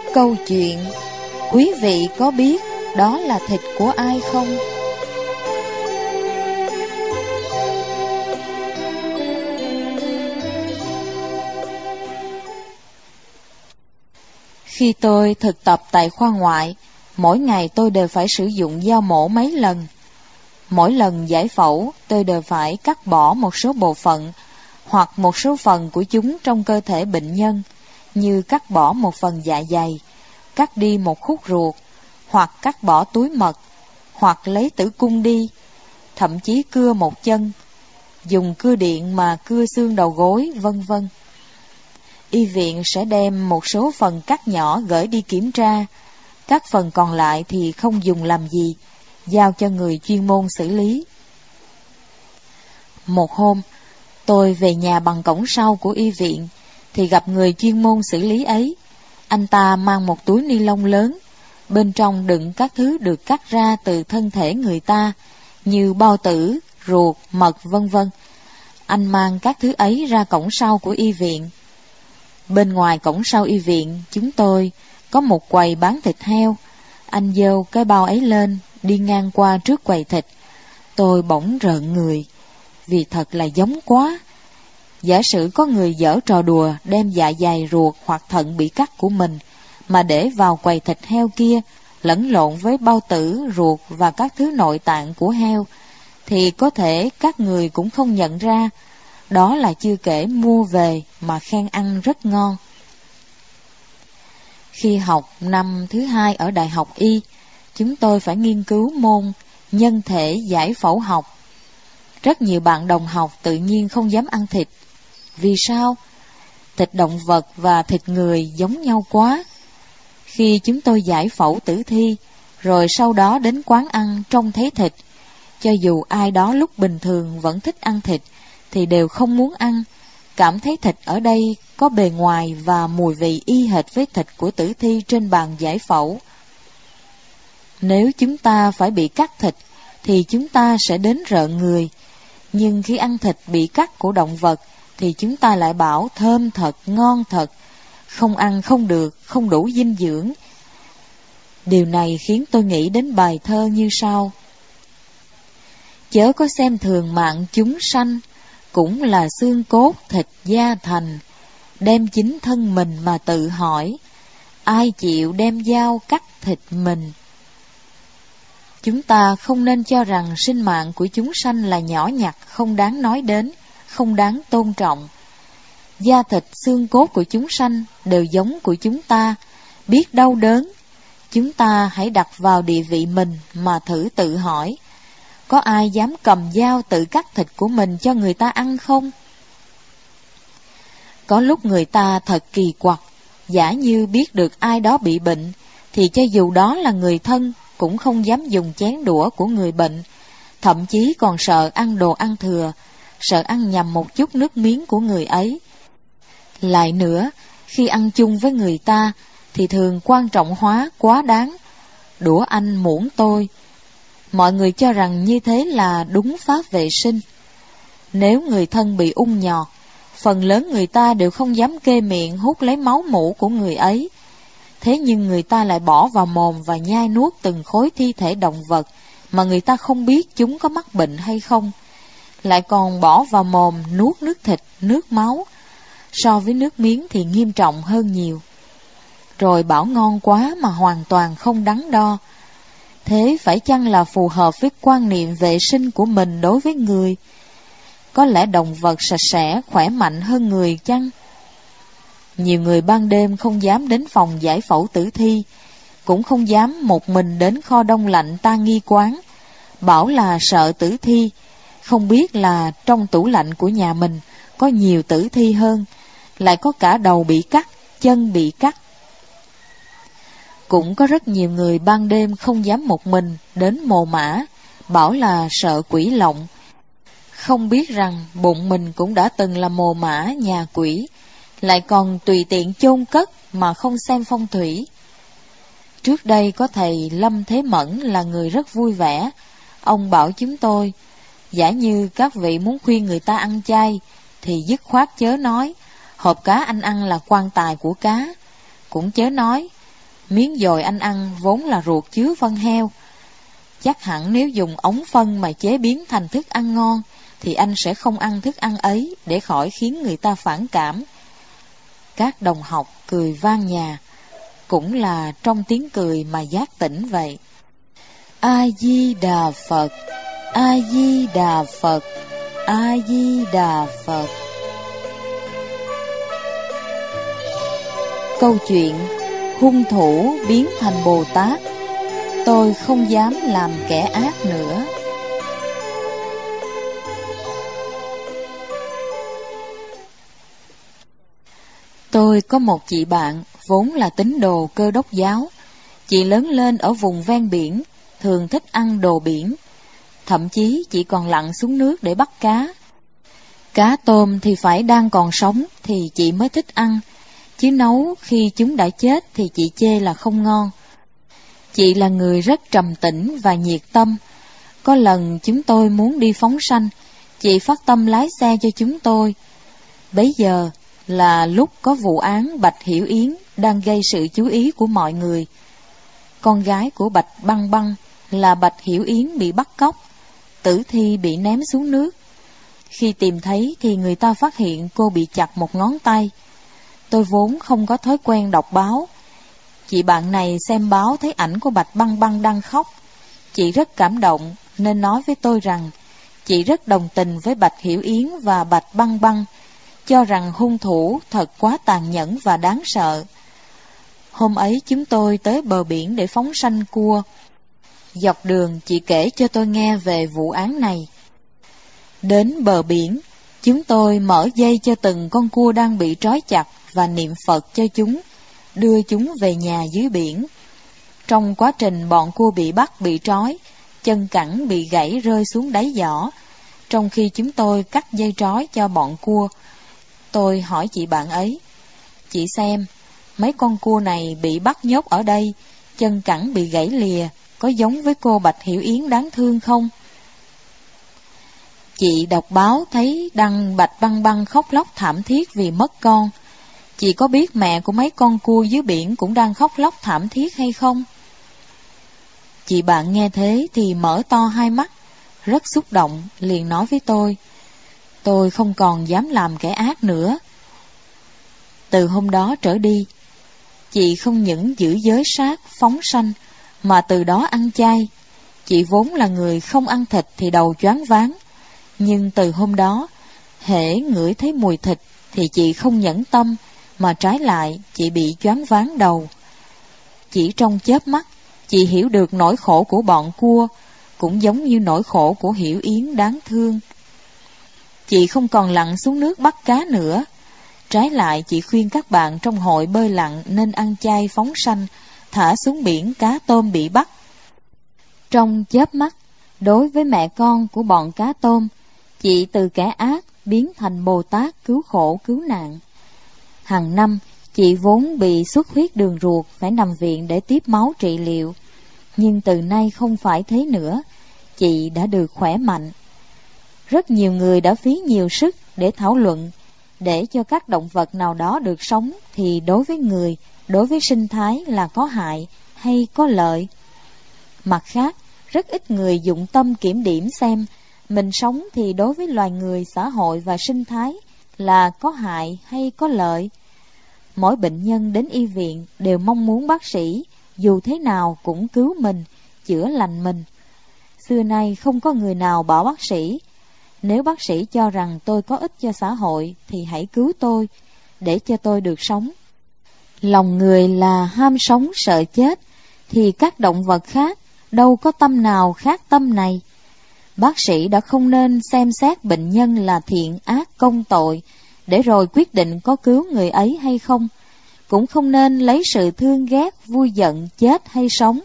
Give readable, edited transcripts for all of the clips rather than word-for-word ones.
Câu chuyện, quý vị có biết đó là thịt của ai không? Khi tôi thực tập tại khoa ngoại, mỗi ngày tôi đều phải sử dụng dao mổ mấy lần. Mỗi lần giải phẫu, tôi đều phải cắt bỏ một số bộ phận hoặc một số phần của chúng trong cơ thể bệnh nhân, như cắt bỏ một phần dạ dày, cắt đi một khúc ruột, hoặc cắt bỏ túi mật, hoặc lấy tử cung đi, thậm chí cưa một chân, dùng cưa điện mà cưa xương đầu gối, vân vân. Y viện sẽ đem một số phần cắt nhỏ gửi đi kiểm tra, các phần còn lại thì không dùng làm gì, giao cho người chuyên môn xử lý. Một hôm, tôi về nhà bằng cổng sau của y viện, thì gặp người chuyên môn xử lý ấy. Anh ta mang một túi ni lông lớn, bên trong đựng các thứ được cắt ra từ thân thể người ta, như bao tử, ruột, mật, vân vân. Anh mang các thứ ấy ra cổng sau của y viện. Bên ngoài cổng sau y viện, chúng tôi có một quầy bán thịt heo. Anh giơ cái bao ấy lên, đi ngang qua trước quầy thịt. Tôi bỗng rợn người, vì thật là giống quá. Giả sử có người giở trò đùa đem dạ dày, ruột hoặc thận bị cắt của mình mà để vào quầy thịt heo kia, lẫn lộn với bao tử, ruột và các thứ nội tạng của heo, thì có thể các người cũng không nhận ra. Đó là chưa kể mua về mà khen ăn rất ngon. Khi học năm thứ 2 ở Đại học Y, chúng tôi phải nghiên cứu môn nhân thể giải phẫu học. Rất nhiều bạn đồng học tự nhiên không dám ăn thịt. Vì sao? Thịt động vật và thịt người giống nhau quá. Khi chúng tôi giải phẫu tử thi, rồi sau đó đến quán ăn trông thấy thịt, cho dù ai đó lúc bình thường vẫn thích ăn thịt, thì đều không muốn ăn, cảm thấy thịt ở đây có bề ngoài và mùi vị y hệt với thịt của tử thi trên bàn giải phẫu. Nếu chúng ta phải bị cắt thịt, thì chúng ta sẽ đến rợn người. Nhưng khi ăn thịt bị cắt của động vật, thì chúng ta lại bảo thơm thật, ngon thật, không ăn không được, không đủ dinh dưỡng. Điều này khiến tôi nghĩ đến bài thơ như sau: chớ có xem thường mạng chúng sanh, cũng là xương cốt thịt da thành. Đem chính thân mình mà tự hỏi, ai chịu đem dao cắt thịt mình. Chúng ta không nên cho rằng sinh mạng của chúng sanh là nhỏ nhặt, không đáng nói đến, không đáng tôn trọng. Da thịt xương cốt của chúng sanh đều giống của chúng ta, biết đau đớn. Chúng ta hãy đặt vào địa vị mình mà thử tự hỏi, có ai dám cầm dao tự cắt thịt của mình cho người ta ăn không? Có lúc người ta thật kỳ quặc, giả như biết được ai đó bị bệnh, thì cho dù đó là người thân, cũng không dám dùng chén đũa của người bệnh, thậm chí còn sợ ăn đồ ăn thừa, sợ ăn nhầm một chút nước miếng của người ấy. Lại nữa, khi ăn chung với người ta, thì thường quan trọng hóa quá đáng, đũa anh muỗng tôi. Mọi người cho rằng như thế là đúng pháp vệ sinh. Nếu người thân bị ung nhọt, phần lớn người ta đều không dám kê miệng hút lấy máu mủ của người ấy. Thế nhưng người ta lại bỏ vào mồm và nhai nuốt từng khối thi thể động vật mà người ta không biết chúng có mắc bệnh hay không. Lại còn bỏ vào mồm nuốt nước thịt, nước máu. So với nước miếng thì nghiêm trọng hơn nhiều. Rồi bảo ngon quá mà hoàn toàn không đắn đo. Thế phải chăng là phù hợp với quan niệm vệ sinh của mình đối với người? Có lẽ động vật sạch sẽ, khỏe mạnh hơn người chăng? Nhiều người ban đêm không dám đến phòng giải phẫu tử thi, cũng không dám một mình đến kho đông lạnh tang nghi quán, bảo là sợ tử thi, không biết là trong tủ lạnh của nhà mình có nhiều tử thi hơn, lại có cả đầu bị cắt, chân bị cắt. Cũng có rất nhiều người ban đêm không dám một mình đến mồ mả, bảo là sợ quỷ lộng, không biết rằng bụng mình cũng đã từng là mồ mả nhà quỷ, lại còn tùy tiện chôn cất mà không xem phong thủy. Trước đây có thầy Lâm Thế Mẫn là người rất vui vẻ. Ông bảo chúng tôi, giả như các vị muốn khuyên người ta ăn chay, thì dứt khoát chớ nói hộp cá anh ăn là quan tài của cá. Cũng chớ nói Miếng dồi anh ăn vốn là ruột chứa phân heo. Chắc hẳn nếu dùng ống phân mà chế biến thành thức ăn ngon, thì anh sẽ không ăn thức ăn ấy để khỏi khiến người ta phản cảm. Các đồng học cười vang nhà, cũng là trong tiếng cười mà giác tỉnh vậy. A Di Đà Phật, A Di Đà Phật, A Di Đà Phật. Câu chuyện hung thủ biến thành Bồ Tát. Tôi không dám làm kẻ ác nữa. Tôi có một chị bạn vốn là tín đồ Cơ Đốc giáo. Chị lớn lên ở vùng ven biển, thường thích ăn đồ biển. Thậm chí chị còn lặn xuống nước để bắt cá. Cá tôm thì phải đang còn sống thì chị mới thích ăn, chứ nấu khi chúng đã chết thì chị chê là không ngon. Chị là người rất trầm tĩnh và nhiệt tâm. Có lần chúng tôi muốn đi phóng sanh, chị phát tâm lái xe cho chúng tôi. Bấy giờ là lúc có vụ án Bạch Hiểu Yến đang gây sự chú ý của mọi người. Con gái của Bạch Băng Băng là Bạch Hiểu Yến bị bắt cóc, tử thi bị ném xuống nước. Khi tìm thấy thì người ta phát hiện cô bị chặt một ngón tay. Tôi vốn không có thói quen đọc báo. Chị bạn này xem báo thấy ảnh của Bạch Băng Băng đang khóc. Chị rất cảm động nên nói với tôi rằng chị rất đồng tình với Bạch Hiểu Yến và Bạch Băng Băng, cho rằng hung thủ thật quá tàn nhẫn và đáng sợ. Hôm ấy chúng tôi tới bờ biển để phóng sanh cua. Dọc đường chị kể cho tôi nghe về vụ án này. Đến bờ biển, chúng tôi mở dây cho từng con cua đang bị trói chặt và niệm Phật cho chúng, đưa chúng về nhà dưới biển. Trong quá trình bọn cua bị bắt bị trói, chân cẳng bị gãy rơi xuống đáy giỏ. Trong khi chúng tôi cắt dây trói cho bọn cua, tôi hỏi chị bạn ấy: chị xem, mấy con cua này bị bắt nhốt ở đây, chân cẳng bị gãy lìa, có giống với cô Bạch Hiểu Yến đáng thương không? Chị đọc báo thấy đăng Bạch Băng Băng khóc lóc thảm thiết vì mất con. Chị có biết mẹ của mấy con cua dưới biển cũng đang khóc lóc thảm thiết hay không? Chị bạn nghe thế thì mở to hai mắt, rất xúc động, liền nói với tôi không còn dám làm kẻ ác nữa. Từ hôm đó trở đi, chị không những giữ giới sát, phóng sanh, mà từ đó ăn chay. Chị vốn là người không ăn thịt thì đầu choáng váng, nhưng từ hôm đó, hễ ngửi thấy mùi thịt thì chị không nhẫn tâm, mà trái lại chị bị choáng váng đầu. Chỉ trong chớp mắt, chị hiểu được nỗi khổ của bọn cua, cũng giống như nỗi khổ của Hiểu Yến đáng thương. Chị không còn lặn xuống nước bắt cá nữa. Trái lại, chị khuyên các bạn trong hội bơi lặn nên ăn chay phóng sanh, thả xuống biển cá tôm bị bắt. Trong chớp mắt, đối với mẹ con của bọn cá tôm, chị từ kẻ ác biến thành Bồ Tát cứu khổ cứu nạn. Hàng năm, chị vốn bị xuất huyết đường ruột, phải nằm viện để tiếp máu trị liệu. Nhưng từ nay không phải thế nữa, chị đã được khỏe mạnh. Rất nhiều người đã phí nhiều sức để thảo luận, để cho các động vật nào đó được sống thì đối với người, đối với sinh thái là có hại hay có lợi. Mặt khác, rất ít người dụng tâm kiểm điểm xem mình sống thì đối với loài người, xã hội và sinh thái là có hại hay có lợi. Mỗi bệnh nhân đến y viện đều mong muốn bác sĩ dù thế nào cũng cứu mình, chữa lành mình. Xưa nay không có người nào bảo bác sĩ: nếu bác sĩ cho rằng tôi có ích cho xã hội thì hãy cứu tôi, để cho tôi được sống. Lòng người là ham sống sợ chết, thì các động vật khác đâu có tâm nào khác tâm này. Bác sĩ đã không nên xem xét bệnh nhân là thiện ác công tội, để rồi quyết định có cứu người ấy hay không. Cũng không nên lấy sự thương ghét, vui giận, chết hay sống.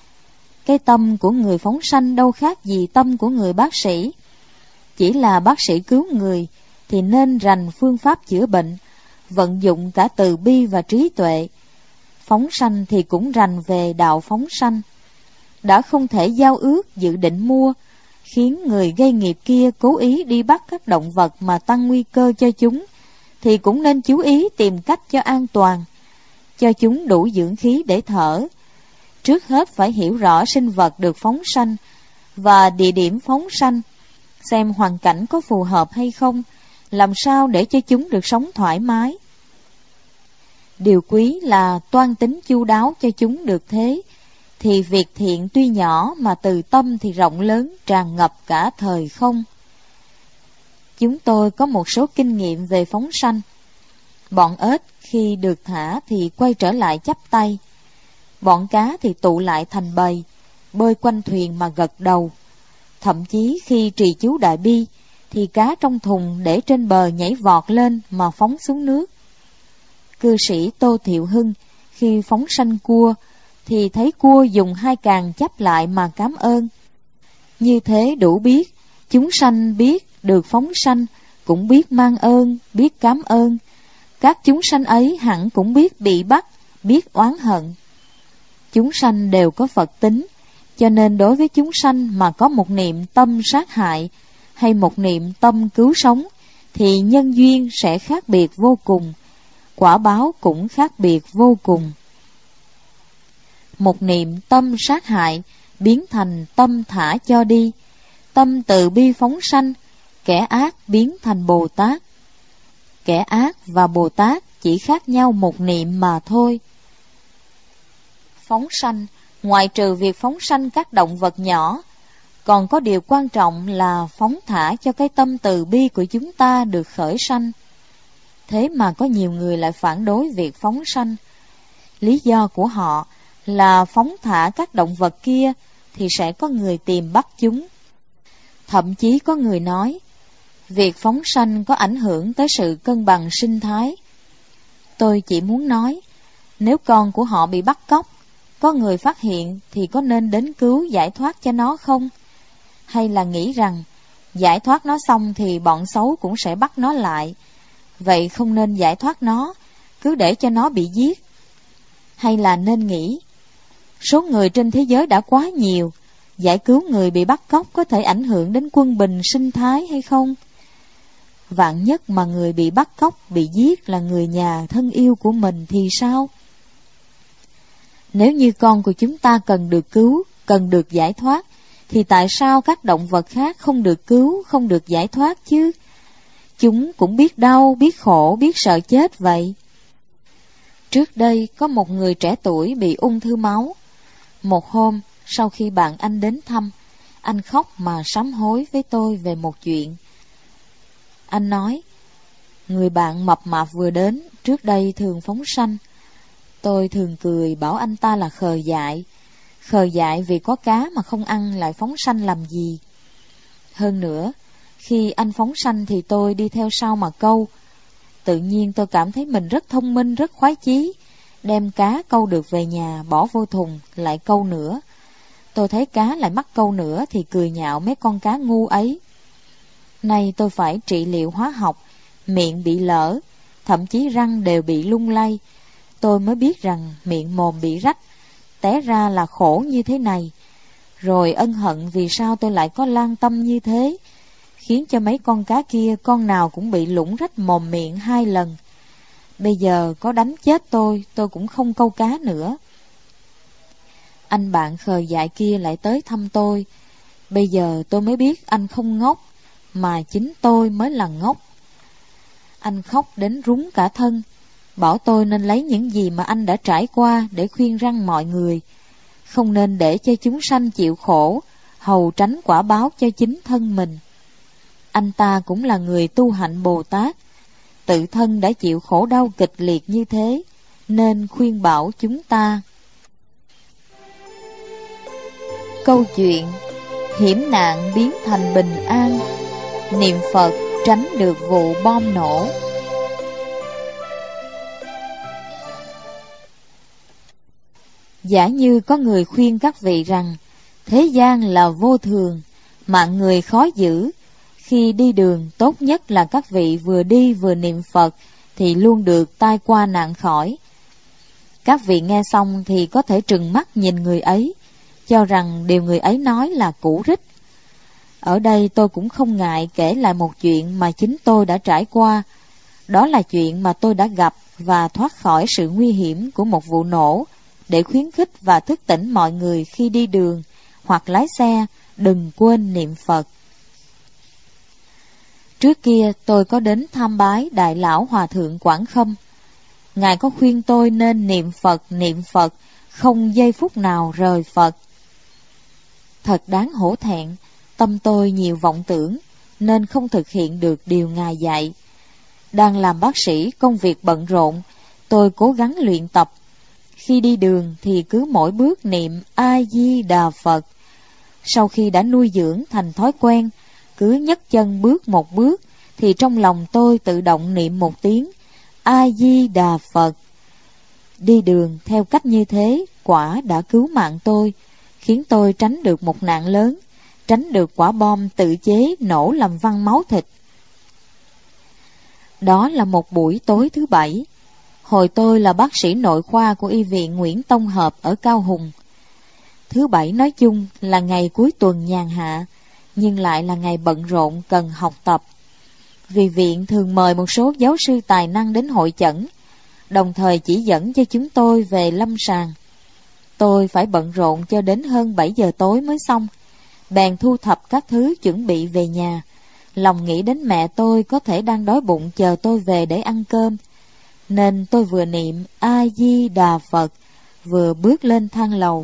Cái tâm của người phóng sanh đâu khác gì tâm của người bác sĩ. Chỉ là bác sĩ cứu người thì nên rành phương pháp chữa bệnh, vận dụng cả từ bi và trí tuệ. Phóng sanh thì cũng rành về đạo phóng sanh. Đã không thể giao ước dự định mua, khiến người gây nghiệp kia cố ý đi bắt các động vật mà tăng nguy cơ cho chúng, thì cũng nên chú ý tìm cách cho an toàn. cho chúng đủ dưỡng khí để thở. Trước hết phải hiểu rõ sinh vật được phóng sanh và địa điểm phóng sanh, xem hoàn cảnh có phù hợp hay không, làm sao để cho chúng được sống thoải mái. Điều quý là toan tính chu đáo cho chúng được thế, thì việc thiện tuy nhỏ mà từ tâm thì rộng lớn, tràn ngập cả thời không. Chúng tôi có một số kinh nghiệm về phóng sanh. Bọn ếch khi được thả thì quay trở lại chắp tay. Bọn cá thì tụ lại thành bầy, bơi quanh thuyền mà gật đầu. Thậm chí khi trì chú đại bi, thì cá trong thùng để trên bờ nhảy vọt lên mà phóng xuống nước. Cư sĩ Tô Thiệu Hưng khi phóng sanh cua, thì thấy cua dùng hai càng chắp lại mà cảm ơn. Như thế đủ biết, chúng sanh biết được phóng sanh, cũng biết mang ơn, biết cảm ơn. Các chúng sanh ấy hẳn cũng biết bị bắt, biết oán hận. Chúng sanh đều có Phật tính, cho nên đối với chúng sanh mà có một niệm tâm sát hại, hay một niệm tâm cứu sống, thì nhân duyên sẽ khác biệt vô cùng, quả báo cũng khác biệt vô cùng. Một niệm tâm sát hại biến thành tâm thả cho đi, tâm từ bi phóng sanh, kẻ ác biến thành Bồ Tát. Kẻ ác và Bồ Tát chỉ khác nhau một niệm mà thôi. Phóng sanh, ngoài trừ việc phóng sanh các động vật nhỏ, còn có điều quan trọng là phóng thả cho cái tâm từ bi của chúng ta được khởi sanh. Thế mà có nhiều người lại phản đối việc phóng sanh. Lý do của họ là phóng thả các động vật kia thì sẽ có người tìm bắt chúng. Thậm chí có người nói, việc phóng sanh có ảnh hưởng tới sự cân bằng sinh thái. Tôi chỉ muốn nói, nếu con của họ bị bắt cóc, có người phát hiện thì có nên đến cứu giải thoát cho nó không? Hay là nghĩ rằng giải thoát nó xong thì bọn xấu cũng sẽ bắt nó lại, vậy không nên giải thoát nó, cứ để cho nó bị giết? Hay là nên nghĩ, số người trên thế giới đã quá nhiều, giải cứu người bị bắt cóc có thể ảnh hưởng đến quân bình sinh thái hay không? Vạn nhất mà người bị bắt cóc, bị giết là người nhà thân yêu của mình thì sao? Nếu như con của chúng ta cần được cứu, cần được giải thoát, thì tại sao các động vật khác không được cứu, không được giải thoát chứ? Chúng cũng biết đau, biết khổ, biết sợ chết vậy. Trước đây có một người trẻ tuổi bị ung thư máu. Một hôm, sau khi bạn anh đến thăm, anh khóc mà sám hối với tôi về một chuyện. Anh nói, người bạn mập mạp vừa đến, trước đây thường phóng sanh. Tôi thường cười bảo anh ta là khờ dại. Khờ dại vì có cá mà không ăn lại phóng sanh làm gì. Hơn nữa, khi anh phóng sanh thì tôi đi theo sau mà câu. Tự nhiên tôi cảm thấy mình rất thông minh, rất khoái chí. Đem cá câu được về nhà, bỏ vô thùng, lại câu nữa. Tôi thấy cá lại mắc câu nữa thì cười nhạo mấy con cá ngu ấy. Nay tôi phải trị liệu hóa học, miệng bị lở, thậm chí răng đều bị lung lay. Tôi mới biết rằng miệng mồm bị rách, té ra là khổ như thế này. Rồi ân hận vì sao tôi lại có lan tâm như thế, khiến cho mấy con cá kia con nào cũng bị lủng rách mồm miệng 2 lần. Bây giờ có đánh chết tôi cũng không câu cá nữa. Anh bạn khờ dại kia lại tới thăm tôi. Bây giờ tôi mới biết anh không ngốc, mà chính tôi mới là ngốc. Anh khóc đến rúng cả thân, bảo tôi nên lấy những gì mà anh đã trải qua để khuyên răn mọi người, không nên để cho chúng sanh chịu khổ, hầu tránh quả báo cho chính thân mình. Anh ta cũng là người tu hạnh Bồ Tát, tự thân đã chịu khổ đau kịch liệt như thế, nên khuyên bảo chúng ta. Câu chuyện hiểm nạn biến thành bình an, niệm Phật tránh được vụ bom nổ. Giả như có người khuyên các vị rằng thế gian là vô thường, mạng người khó giữ, khi đi đường tốt nhất là các vị vừa đi vừa niệm Phật thì luôn được tai qua nạn khỏi. Các vị nghe xong thì có thể trừng mắt nhìn người ấy, cho rằng điều người ấy nói là cũ rích. Ở đây tôi cũng không ngại kể lại một chuyện mà chính tôi đã trải qua. Đó là chuyện mà tôi đã gặp và thoát khỏi sự nguy hiểm của một vụ nổ, để khuyến khích và thức tỉnh mọi người khi đi đường hoặc lái xe, đừng quên niệm Phật. Trước kia tôi có đến tham bái Đại Lão Hòa Thượng Quảng Khâm. Ngài có khuyên tôi nên niệm Phật, không giây phút nào rời Phật. Thật đáng hổ thẹn, tâm tôi nhiều vọng tưởng, nên không thực hiện được điều Ngài dạy. Đang làm bác sĩ, công việc bận rộn, tôi cố gắng luyện tập. Khi đi đường thì cứ mỗi bước niệm A-di-đà Phật. Sau khi đã nuôi dưỡng thành thói quen, cứ nhấc chân bước một bước, thì trong lòng tôi tự động niệm một tiếng A-di-đà Phật. Đi đường theo cách như thế quả đã cứu mạng tôi, khiến tôi tránh được một nạn lớn, tránh được quả bom tự chế nổ làm văng máu thịt. Đó là một buổi tối thứ Bảy. Hồi tôi là bác sĩ nội khoa của Y viện Nguyễn Tông Hợp ở Cao Hùng. Thứ Bảy nói chung là ngày cuối tuần nhàn hạ, nhưng lại là ngày bận rộn cần học tập. Vì viện thường mời một số giáo sư tài năng đến hội chẩn, đồng thời chỉ dẫn cho chúng tôi về lâm sàng. Tôi phải bận rộn cho đến hơn 7 giờ tối mới xong, bèn thu thập các thứ chuẩn bị về nhà. Lòng nghĩ đến mẹ tôi có thể đang đói bụng chờ tôi về để ăn cơm, nên tôi vừa niệm A-di-đà Phật, vừa bước lên thang lầu.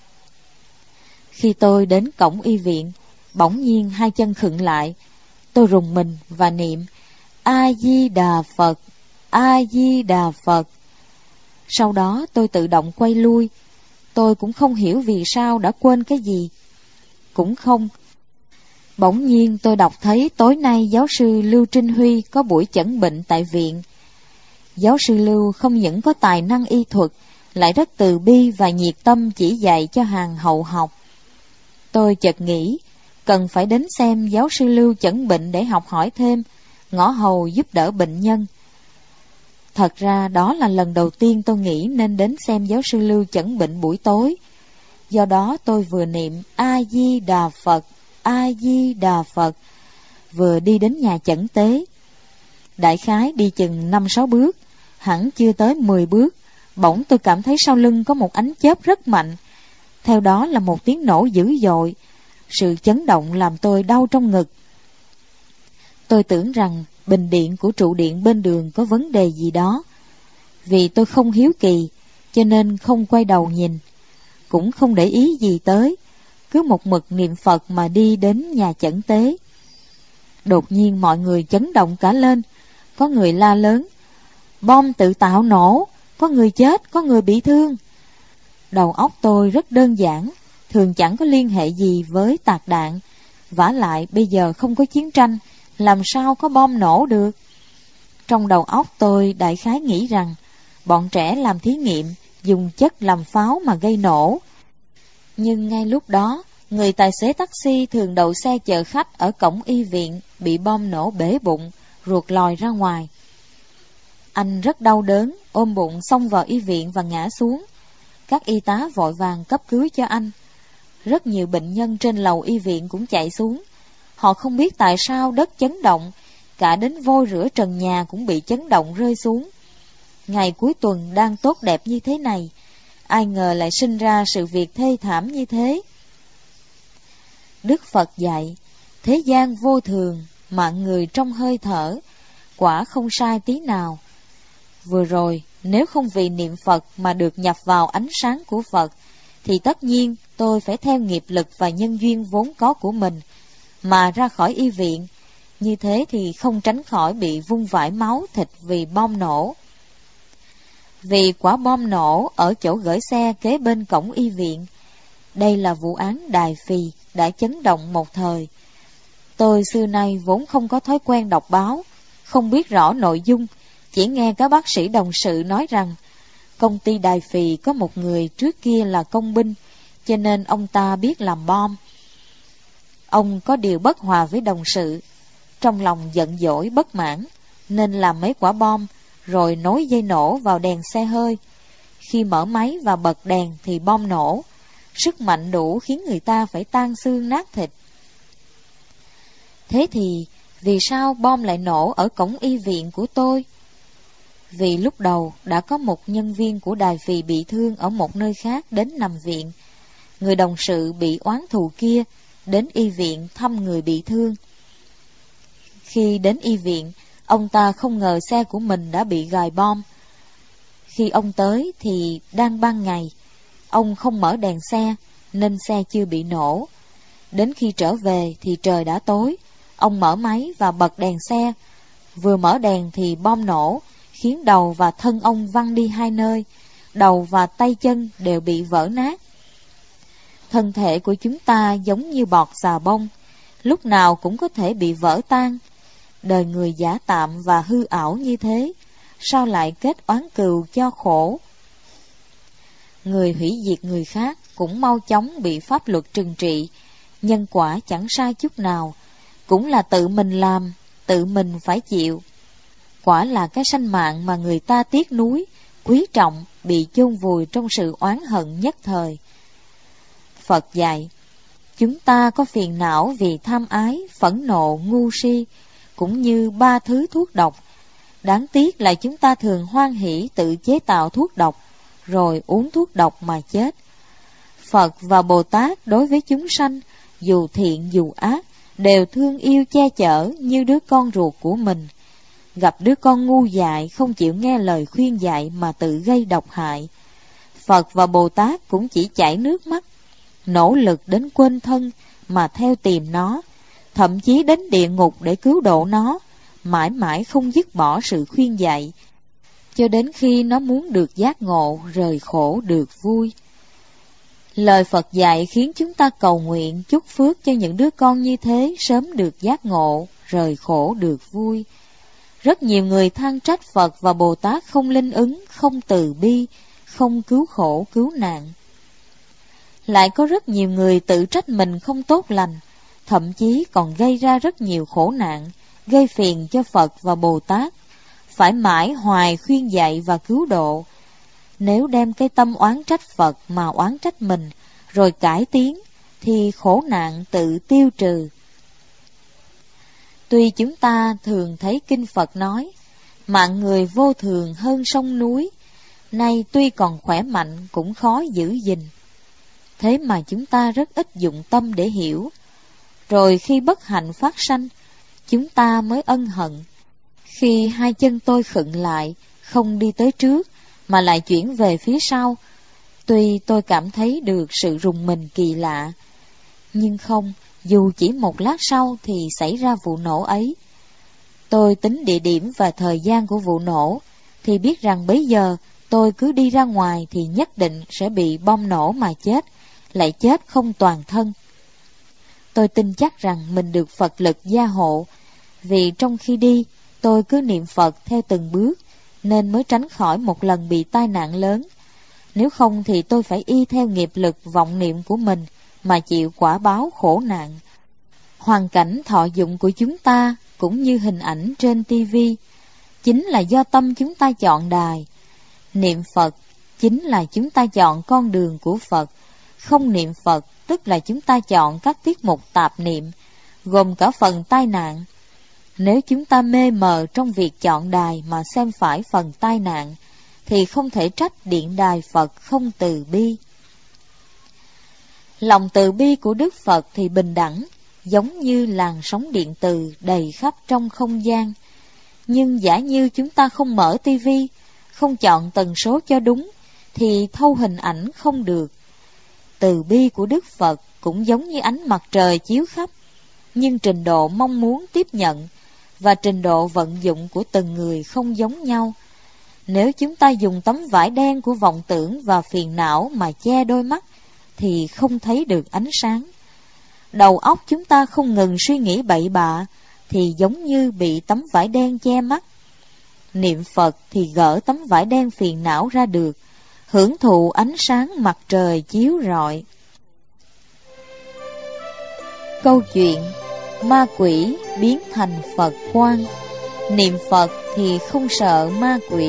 Khi tôi đến cổng y viện, bỗng nhiên hai chân khựng lại. Tôi rùng mình và niệm A-di-đà Phật, A-di-đà Phật. Sau đó tôi tự động quay lui. Tôi cũng không hiểu vì sao đã quên cái gì. Cũng không. Bỗng nhiên tôi đọc thấy tối nay giáo sư Lưu Trinh Huy có buổi chẩn bệnh tại viện. Giáo sư Lưu không những có tài năng y thuật, lại rất từ bi và nhiệt tâm chỉ dạy cho hàng hậu học. Tôi chợt nghĩ, cần phải đến xem giáo sư Lưu chẩn bệnh để học hỏi thêm, ngõ hầu giúp đỡ bệnh nhân. Thật ra đó là lần đầu tiên tôi nghĩ nên đến xem giáo sư Lưu chẩn bệnh buổi tối. Do đó tôi vừa niệm A-di-đà Phật, A-di-đà Phật, vừa đi đến nhà chẩn tế. Đại khái đi chừng 5-6 bước, hẳn chưa tới 10 bước, bỗng tôi cảm thấy sau lưng có một ánh chớp rất mạnh. Theo đó là một tiếng nổ dữ dội. Sự chấn động làm tôi đau trong ngực. Tôi tưởng rằng bình điện của trụ điện bên đường có vấn đề gì đó. Vì tôi không hiếu kỳ, cho nên không quay đầu nhìn, cũng không để ý gì tới, cứ một mực niệm Phật mà đi đến nhà chẩn tế. Đột nhiên mọi người chấn động cả lên. Có người la lớn, bom tự tạo nổ, có người chết, có người bị thương. Đầu óc tôi rất đơn giản, thường chẳng có liên hệ gì với tạc đạn. Vả lại bây giờ không có chiến tranh, làm sao có bom nổ được? Trong đầu óc tôi đại khái nghĩ rằng bọn trẻ làm thí nghiệm, dùng chất làm pháo mà gây nổ. Nhưng ngay lúc đó, người tài xế taxi thường đậu xe chở khách ở cổng y viện bị bom nổ bể bụng, ruột lòi ra ngoài. Anh rất đau đớn, ôm bụng xông vào y viện và ngã xuống. Các y tá vội vàng cấp cứu cho anh. Rất nhiều bệnh nhân trên lầu y viện cũng chạy xuống. Họ không biết tại sao đất chấn động, cả đến vôi rửa trần nhà cũng bị chấn động rơi xuống. Ngày cuối tuần đang tốt đẹp như thế này, ai ngờ lại sinh ra sự việc thê thảm như thế. Đức Phật dạy, thế gian vô thường, mạng người trong hơi thở, quả không sai tí nào. Vừa rồi, nếu không vì niệm Phật mà được nhập vào ánh sáng của Phật, thì tất nhiên tôi phải theo nghiệp lực và nhân duyên vốn có của mình mà ra khỏi y viện. Như thế thì không tránh khỏi bị vung vãi máu thịt vì bom nổ. Vì quả bom nổ ở chỗ gửi xe kế bên cổng y viện. Đây là vụ án Đài Phì đã chấn động một thời. Tôi xưa nay vốn không có thói quen đọc báo, không biết rõ nội dung, chỉ nghe các bác sĩ đồng sự nói rằng công ty Đài Phì có một người trước kia là công binh, cho nên ông ta biết làm bom. Ông có điều bất hòa với đồng sự, trong lòng giận dỗi bất mãn, nên làm mấy quả bom, rồi nối dây nổ vào đèn xe hơi. Khi mở máy và bật đèn thì bom nổ, sức mạnh đủ khiến người ta phải tan xương nát thịt. Thế thì, vì sao bom lại nổ ở cổng y viện của tôi? vì lúc đầu đã có một nhân viên của đài phì bị thương ở một nơi khác đến nằm viện. Người đồng sự bị oán thù kia đến y viện thăm người bị thương. Khi đến y viện, ông ta không ngờ xe của mình đã bị gài bom. Khi ông tới thì đang ban ngày, ông không mở đèn xe nên xe chưa bị nổ. Đến khi trở về thì trời đã tối, ông mở máy và bật đèn xe. Vừa mở đèn thì bom nổ, khiến đầu và thân ông văng đi hai nơi, đầu và tay chân đều bị vỡ nát. Thân thể của chúng ta giống như bọt xà bông, lúc nào cũng có thể bị vỡ tan. Đời người giả tạm và hư ảo như thế, sao lại kết oán cừu cho khổ? Người hủy diệt người khác cũng mau chóng bị pháp luật trừng trị, nhân quả chẳng sai chút nào, cũng là tự mình làm, tự mình phải chịu. Quả là cái sanh mạng mà người ta tiếc nuối, quý trọng bị chôn vùi trong sự oán hận nhất thời. Phật dạy, chúng ta có phiền não vì tham ái, phẫn nộ, ngu si, cũng như 3 thứ thuốc độc. Đáng tiếc là chúng ta thường hoan hỷ tự chế tạo thuốc độc, rồi uống thuốc độc mà chết. Phật và Bồ Tát đối với chúng sanh, dù thiện dù ác, đều thương yêu che chở như đứa con ruột của mình. Gặp đứa con ngu dại không chịu nghe lời khuyên dạy mà tự gây độc hại, Phật và Bồ Tát cũng chỉ chảy nước mắt, nỗ lực đến quên thân mà theo tìm nó, thậm chí đến địa ngục để cứu độ nó, mãi mãi không dứt bỏ sự khuyên dạy, cho đến khi nó muốn được giác ngộ, rời khổ được vui. Lời Phật dạy khiến chúng ta cầu nguyện chúc phước cho những đứa con như thế sớm được giác ngộ, rời khổ được vui. Rất nhiều người than trách Phật và Bồ Tát không linh ứng, không từ bi, không cứu khổ cứu nạn. Lại có rất nhiều người tự trách mình không tốt lành, thậm chí còn gây ra rất nhiều khổ nạn, gây phiền cho Phật và Bồ Tát, phải mãi hoài khuyên dạy và cứu độ. Nếu đem cái tâm oán trách Phật mà oán trách mình, rồi cải tiến, thì khổ nạn tự tiêu trừ. Tuy chúng ta thường thấy kinh Phật nói, mạng người vô thường hơn sông núi, nay tuy còn khỏe mạnh cũng khó giữ gìn. Thế mà chúng ta rất ít dụng tâm để hiểu. Rồi khi bất hạnh phát sanh, chúng ta mới ân hận. Khi hai chân tôi khựng lại, không đi tới trước, mà lại chuyển về phía sau, tuy tôi cảm thấy được sự rùng mình kỳ lạ, nhưng không, dù chỉ một lát sau thì xảy ra vụ nổ ấy. Tôi tính địa điểm và thời gian của vụ nổ, thì biết rằng bấy giờ tôi cứ đi ra ngoài thì nhất định sẽ bị bom nổ mà chết, lại chết không toàn thân. Tôi tin chắc rằng mình được Phật lực gia hộ, vì trong khi đi, tôi cứ niệm Phật theo từng bước, nên mới tránh khỏi một lần bị tai nạn lớn. Nếu không thì tôi phải y theo nghiệp lực vọng niệm của mình mà chịu quả báo khổ nạn. Hoàn cảnh thọ dụng của chúng ta cũng như hình ảnh trên tivi, chính là do tâm chúng ta chọn đài. Niệm Phật chính là chúng ta chọn con đường của Phật. Không niệm Phật tức là chúng ta chọn các tiết mục tạp niệm, gồm cả phần tai nạn. Nếu chúng ta mê mờ trong việc chọn đài mà xem phải phần tai nạn, thì không thể trách điện đài Phật không từ bi. Lòng từ bi của Đức Phật thì bình đẳng, giống như làn sóng điện từ đầy khắp trong không gian. Nhưng giả như chúng ta không mở tivi, không chọn tần số cho đúng, thì thâu hình ảnh không được. Từ bi của Đức Phật cũng giống như ánh mặt trời chiếu khắp, nhưng trình độ mong muốn tiếp nhận và trình độ vận dụng của từng người không giống nhau. Nếu chúng ta dùng tấm vải đen của vọng tưởng và phiền não mà che đôi mắt, thì không thấy được ánh sáng. Đầu óc chúng ta không ngừng suy nghĩ bậy bạ, thì giống như bị tấm vải đen che mắt. Niệm Phật thì gỡ tấm vải đen phiền não ra được, hưởng thụ ánh sáng mặt trời chiếu rọi. Câu chuyện ma quỷ biến thành Phật quang. Niệm Phật thì không sợ ma quỷ.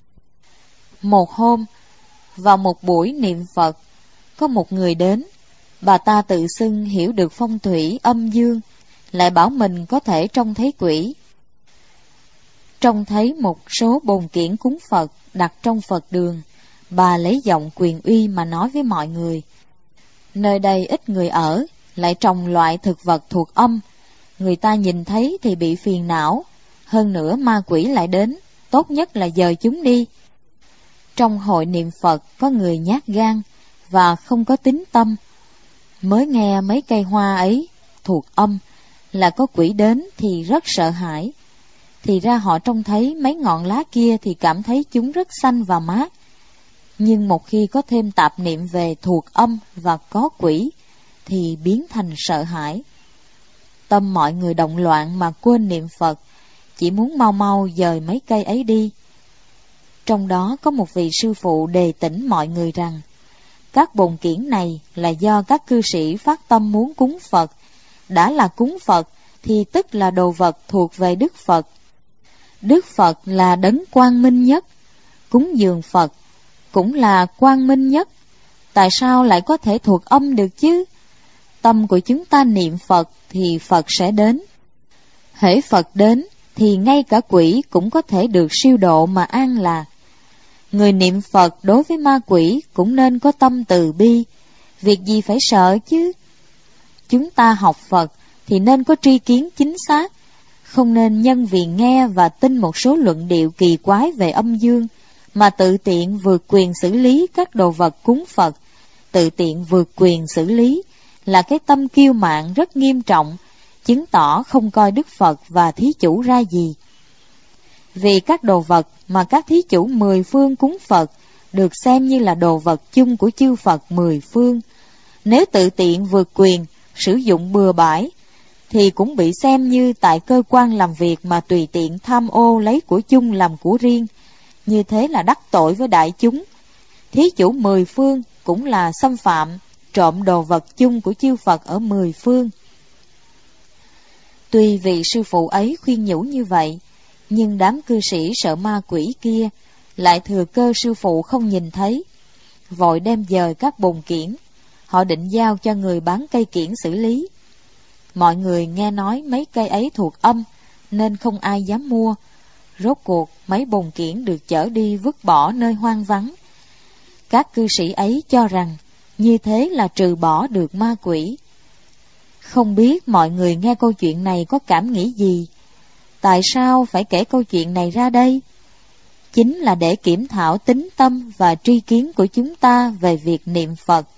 Một hôm, vào một buổi niệm Phật, có một người đến. Bà ta tự xưng hiểu được phong thủy âm dương, lại bảo mình có thể trông thấy quỷ. Trông thấy một số bồn kiển cúng Phật đặt trong Phật đường, bà lấy giọng quyền uy mà nói với mọi người: nơi đây ít người ở, lại trồng loại thực vật thuộc âm, người ta nhìn thấy thì bị phiền não, hơn nữa ma quỷ lại đến, tốt nhất là dời chúng đi. Trong hội niệm Phật có người nhát gan và không có tín tâm, mới nghe mấy cây hoa ấy thuộc âm là có quỷ đến thì rất sợ hãi. Thì ra họ trông thấy mấy ngọn lá kia thì cảm thấy chúng rất xanh và mát. Nhưng một khi có thêm tạp niệm về thuộc âm và có quỷ thì biến thành sợ hãi. Tâm mọi người động loạn mà quên niệm Phật, chỉ muốn mau mau dời mấy cây ấy đi. Trong đó có một vị sư phụ đề tỉnh mọi người rằng các bồn kiển này là do các cư sĩ phát tâm muốn cúng Phật. Đã là cúng Phật thì tức là đồ vật thuộc về Đức Phật. Đức Phật là đấng quang minh nhất, cúng dường Phật cũng là quang minh nhất. Tại sao lại có thể thuộc âm được chứ? Tâm của chúng ta niệm Phật thì Phật sẽ đến. Hễ Phật đến thì ngay cả quỷ cũng có thể được siêu độ mà an lạc. Người niệm Phật đối với ma quỷ cũng nên có tâm từ bi, việc gì phải sợ chứ? Chúng ta học Phật thì nên có tri kiến chính xác, không nên nhân vì nghe và tin một số luận điệu kỳ quái về âm dương mà tự tiện vượt quyền xử lý các đồ vật cúng Phật. Tự tiện vượt quyền xử lý là cái tâm kiêu mạn rất nghiêm trọng, chứng tỏ không coi Đức Phật và thí chủ ra gì. Vì các đồ vật mà các thí chủ 10 phương cúng Phật được xem như là đồ vật chung của chư Phật 10 phương. Nếu tự tiện vượt quyền, sử dụng bừa bãi, thì cũng bị xem như tại cơ quan làm việc mà tùy tiện tham ô lấy của chung làm của riêng. Như thế là đắc tội với đại chúng. Thí chủ 10 phương cũng là xâm phạm, trộm đồ vật chung của chư Phật ở 10 phương. Tuy vị sư phụ ấy khuyên nhủ như vậy, nhưng đám cư sĩ sợ ma quỷ kia lại thừa cơ sư phụ không nhìn thấy, vội đem dời các bồn kiển. Họ định giao cho người bán cây kiển xử lý. Mọi người nghe nói mấy cây ấy thuộc âm nên không ai dám mua. Rốt cuộc mấy bồn kiển được chở đi vứt bỏ nơi hoang vắng. Các cư sĩ ấy cho rằng như thế là trừ bỏ được ma quỷ. Không biết mọi người nghe câu chuyện này có cảm nghĩ gì? Tại sao phải kể câu chuyện này ra đây? Chính là để kiểm thảo tín tâm và tri kiến của chúng ta về việc niệm Phật.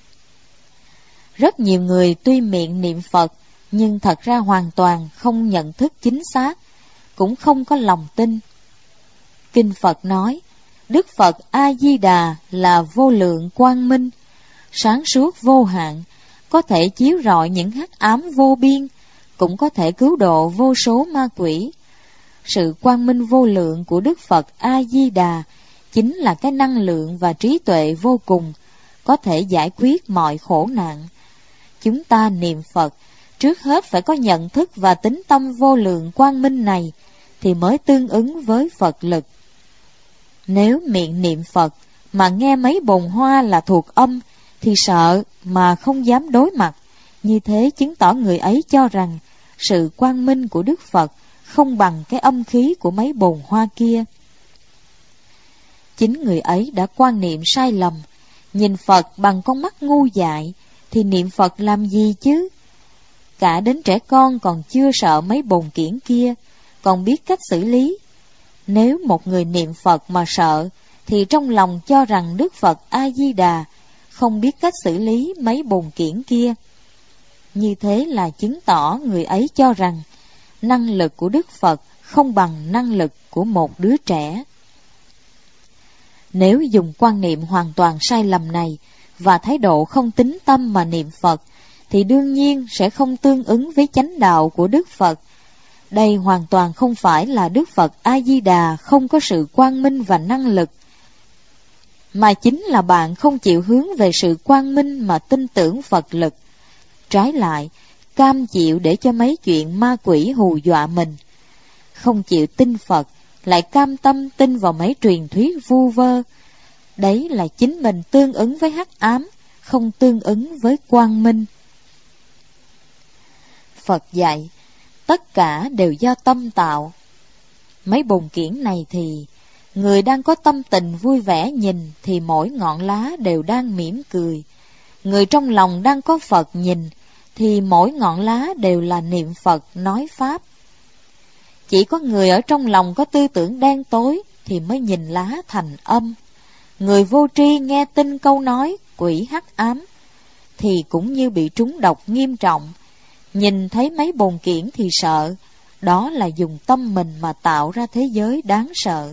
Rất nhiều người tuy miệng niệm Phật, nhưng thật ra hoàn toàn không nhận thức chính xác, cũng không có lòng tin. Kinh Phật nói, Đức Phật A-di-đà là vô lượng quang minh, sáng suốt vô hạn, có thể chiếu rọi những hắc ám vô biên, cũng có thể cứu độ vô số ma quỷ. Sự quang minh vô lượng của Đức Phật A-di-đà chính là cái năng lượng và trí tuệ vô cùng, có thể giải quyết mọi khổ nạn. Chúng ta niệm Phật, trước hết phải có nhận thức và tín tâm vô lượng quang minh này, thì mới tương ứng với Phật lực. Nếu miệng niệm Phật mà nghe mấy bồn hoa là thuộc âm, thì sợ mà không dám đối mặt. Như thế chứng tỏ người ấy cho rằng sự quang minh của Đức Phật không bằng cái âm khí của mấy bồn hoa kia. Chính người ấy đã quan niệm sai lầm, nhìn Phật bằng con mắt ngu dại, thì niệm Phật làm gì chứ? Cả đến trẻ con còn chưa sợ mấy bồn kiển kia, còn biết cách xử lý. Nếu một người niệm Phật mà sợ, thì trong lòng cho rằng Đức Phật A-di-đà không biết cách xử lý mấy bồn kiển kia. Như thế là chứng tỏ người ấy cho rằng năng lực của Đức Phật không bằng năng lực của một đứa trẻ. Nếu dùng quan niệm hoàn toàn sai lầm này và thái độ không tín tâm mà niệm Phật, thì đương nhiên sẽ không tương ứng với chánh đạo của Đức Phật. Đây hoàn toàn không phải là Đức Phật A-di-đà không có sự quang minh và năng lực, mà chính là bạn không chịu hướng về sự quang minh mà tin tưởng Phật lực. Trái lại, cam chịu để cho mấy chuyện ma quỷ hù dọa mình. Không chịu tin Phật, lại cam tâm tin vào mấy truyền thuyết vu vơ. Đấy là chính mình tương ứng với hắc ám, không tương ứng với quang minh. Phật dạy, tất cả đều do tâm tạo. Mấy bồn kiển này thì, người đang có tâm tình vui vẻ nhìn thì mỗi ngọn lá đều đang mỉm cười. Người trong lòng đang có Phật nhìn thì mỗi ngọn lá đều là niệm Phật nói Pháp. Chỉ có người ở trong lòng có tư tưởng đen tối thì mới nhìn lá thành âm. Người vô tri nghe tin câu nói quỷ hắc ám thì cũng như bị trúng độc nghiêm trọng. Nhìn thấy mấy bồn kiển thì sợ, đó là dùng tâm mình mà tạo ra thế giới đáng sợ.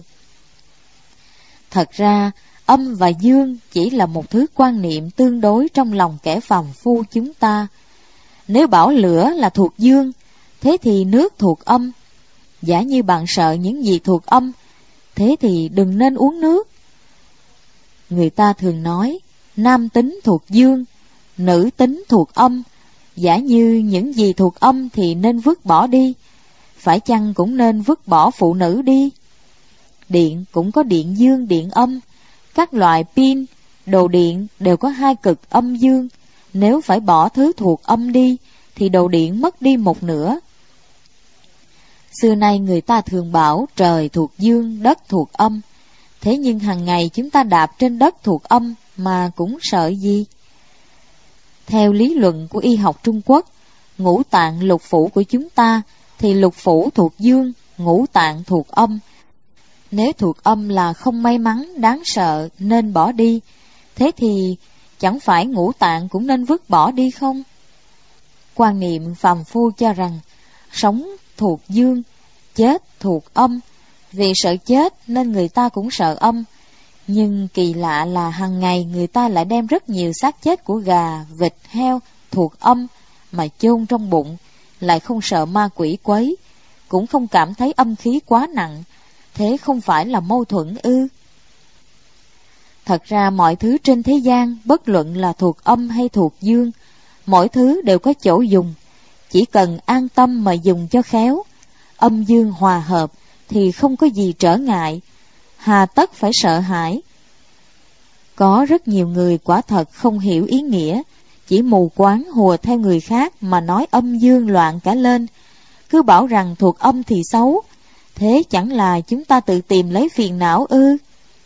Thật ra, âm và dương chỉ là một thứ quan niệm tương đối trong lòng kẻ phàm phu chúng ta. Nếu bảo lửa là thuộc dương, thế thì nước thuộc âm. Giả như bạn sợ những gì thuộc âm, thế thì đừng nên uống nước. Người ta thường nói, nam tính thuộc dương, nữ tính thuộc âm. Giả như những gì thuộc âm thì nên vứt bỏ đi, phải chăng cũng nên vứt bỏ phụ nữ đi? Điện cũng có điện dương, điện âm. Các loại pin, đồ điện đều có hai cực âm dương. Nếu phải bỏ thứ thuộc âm đi, thì đồ điện mất đi một nửa. Xưa nay người ta thường bảo trời thuộc dương, đất thuộc âm. Thế nhưng hàng ngày chúng ta đạp trên đất thuộc âm mà cũng sợ gì? Theo lý luận của y học Trung Quốc, ngũ tạng lục phủ của chúng ta thì lục phủ thuộc dương, ngũ tạng thuộc âm. Nếu thuộc âm là không may mắn, đáng sợ nên bỏ đi, thế thì chẳng phải ngũ tạng cũng nên vứt bỏ đi không? Quan niệm phàm phu cho rằng sống thuộc dương, chết thuộc âm. Vì sợ chết nên người ta cũng sợ âm. Nhưng kỳ lạ là hàng ngày người ta lại đem rất nhiều xác chết của gà, vịt, heo thuộc âm mà chôn trong bụng, lại không sợ ma quỷ quấy, cũng không cảm thấy âm khí quá nặng. Thế không phải là mâu thuẫn ư? Thật ra mọi thứ trên thế gian, bất luận là thuộc âm hay thuộc dương, mỗi thứ đều có chỗ dùng. Chỉ cần an tâm mà dùng cho khéo, âm dương hòa hợp thì không có gì trở ngại, hà tất phải sợ hãi. Có rất nhiều người quả thật không hiểu ý nghĩa, chỉ mù quáng hùa theo người khác mà nói âm dương loạn cả lên, cứ bảo rằng thuộc âm thì xấu. Thế chẳng là chúng ta tự tìm lấy phiền não ư?